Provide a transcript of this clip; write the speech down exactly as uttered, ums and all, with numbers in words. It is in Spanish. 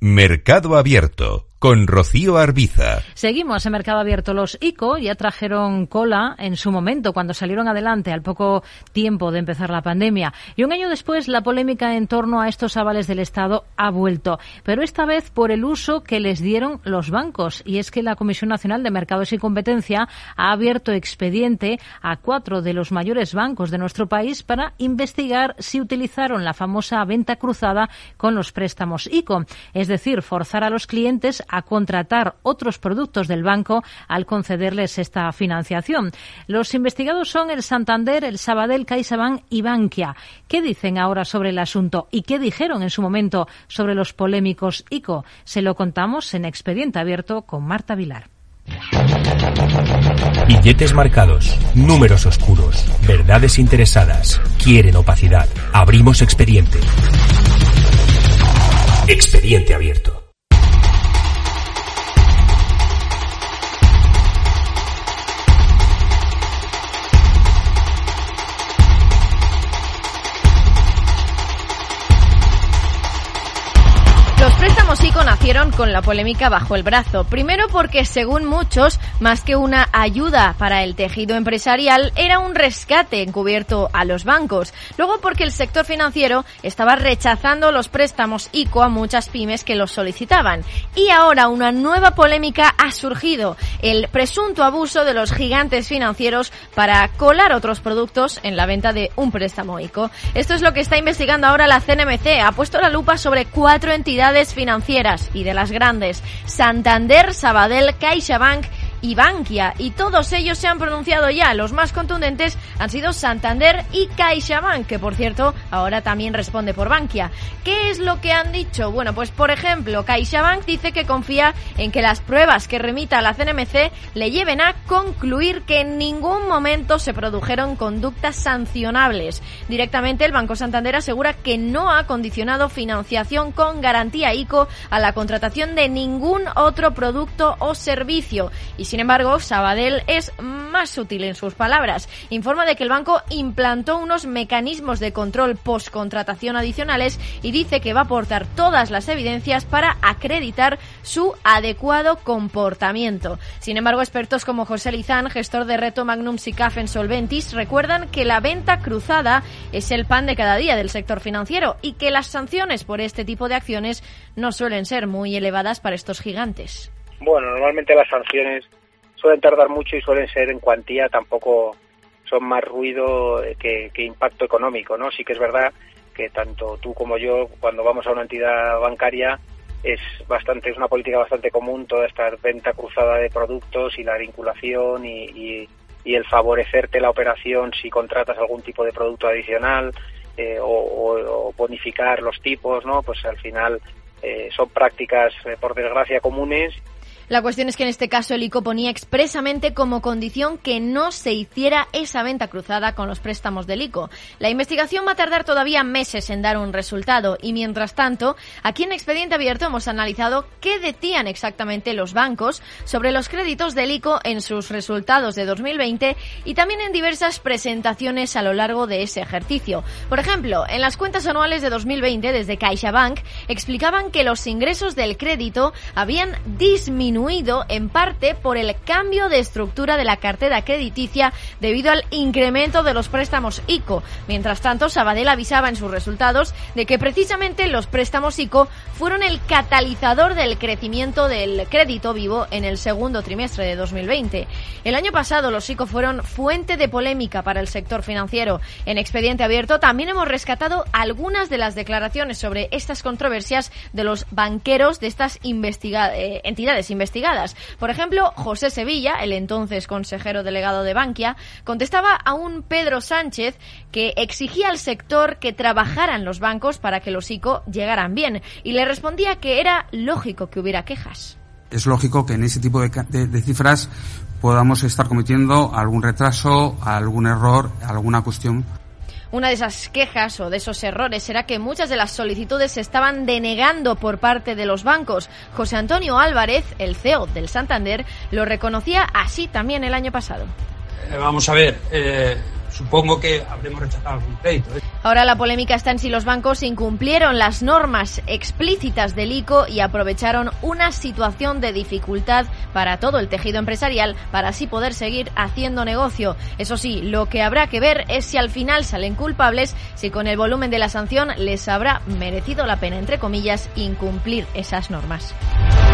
Mercado Abierto, con Rocío Arbiza. Seguimos en Mercado Abierto. Los ICO ya trajeron cola en su momento, cuando salieron adelante al poco tiempo de empezar la pandemia. Y un año después, la polémica en torno a estos avales del Estado ha vuelto. Pero esta vez por el uso que les dieron los bancos. Y es que la Comisión Nacional de Mercados y Competencia ha abierto expediente a cuatro de los mayores bancos de nuestro país para investigar si utilizaron la famosa venta cruzada con los préstamos ICO. Es decir, forzar a los clientes a contratar otros productos del banco al concederles esta financiación. Los investigados son el Santander, el Sabadell, CaixaBank y Bankia. ¿Qué dicen ahora sobre el asunto y qué dijeron en su momento sobre los polémicos ICO? Se lo contamos en Expediente Abierto con Marta Vilar. Billetes marcados, números oscuros, verdades interesadas, quieren opacidad. Abrimos expediente. Expediente Abierto. Los préstamos ICO nacieron con la polémica bajo el brazo. Primero porque, según muchos, más que una ayuda para el tejido empresarial, era un rescate encubierto a los bancos. Luego porque el sector financiero estaba rechazando los préstamos ICO a muchas pymes que los solicitaban. Y ahora una nueva polémica ha surgido: el presunto abuso de los gigantes financieros para colar otros productos en la venta de un préstamo ICO. Esto es lo que está investigando ahora la C N M C. Ha puesto la lupa sobre cuatro entidades financieras, y de las grandes: Santander, Sabadell, CaixaBank y Bankia, y todos ellos se han pronunciado ya. Los más contundentes han sido Santander y CaixaBank, que por cierto ahora también responde por Bankia. ¿Qué es lo que han dicho? Bueno, pues por ejemplo, CaixaBank dice que confía en que las pruebas que remita la C N M C le lleven a concluir que en ningún momento se produjeron conductas sancionables. Directamente el Banco Santander asegura que no ha condicionado financiación con garantía ICO a la contratación de ningún otro producto o servicio. Y sin embargo, Sabadell es más sutil en sus palabras. Informa de que el banco implantó unos mecanismos de control postcontratación adicionales y dice que va a aportar todas las evidencias para acreditar su adecuado comportamiento. Sin embargo, expertos como José Lizán, gestor de Reto Magnum Sicaf en Solventis, recuerdan que la venta cruzada es el pan de cada día del sector financiero y que las sanciones por este tipo de acciones no suelen ser muy elevadas para estos gigantes. Bueno, normalmente las sanciones suelen tardar mucho y suelen ser en cuantía, tampoco son más ruido que, que impacto económico, ¿no? Sí que es verdad que tanto tú como yo, cuando vamos a una entidad bancaria, es bastante es una política bastante común toda esta venta cruzada de productos y la vinculación y, y, y el favorecerte la operación si contratas algún tipo de producto adicional eh, o, o, o bonificar los tipos, ¿no? Pues al final eh, son prácticas, eh, por desgracia, comunes. La cuestión es que en este caso el ICO ponía expresamente como condición que no se hiciera esa venta cruzada con los préstamos del ICO. La investigación va a tardar todavía meses en dar un resultado y, mientras tanto, aquí en Expediente Abierto hemos analizado qué decían exactamente los bancos sobre los créditos del ICO en sus resultados de dos mil veinte y también en diversas presentaciones a lo largo de ese ejercicio. Por ejemplo, en las cuentas anuales de dos mil veinte desde CaixaBank explicaban que los ingresos del crédito habían disminuido en parte por el cambio de estructura de la cartera crediticia debido al incremento de los préstamos ICO. Mientras tanto, Sabadell avisaba en sus resultados de que precisamente los préstamos ICO fueron el catalizador del crecimiento del crédito vivo en el segundo trimestre de dos mil veinte. El año pasado los ICO fueron fuente de polémica para el sector financiero. En Expediente Abierto también hemos rescatado algunas de las declaraciones sobre estas controversias de los banqueros de estas investiga- eh, entidades investigadas. investigadas. Por ejemplo, José Sevilla, el entonces consejero delegado de Bankia, contestaba a un Pedro Sánchez que exigía al sector que trabajaran los bancos para que los ICO llegaran bien, y le respondía que era lógico que hubiera quejas. Es lógico que en ese tipo de, de, de cifras podamos estar cometiendo algún retraso, algún error, alguna cuestión. Una de esas quejas o de esos errores era que muchas de las solicitudes se estaban denegando por parte de los bancos. José Antonio Álvarez, el C E O del Santander, lo reconocía así también el año pasado. Eh, vamos a ver, eh, supongo que habremos rechazado algún crédito, ¿eh? Ahora la polémica está en si los bancos incumplieron las normas explícitas del I C O y aprovecharon una situación de dificultad para todo el tejido empresarial para así poder seguir haciendo negocio. Eso sí, lo que habrá que ver es si al final salen culpables, si con el volumen de la sanción les habrá merecido la pena, entre comillas, incumplir esas normas.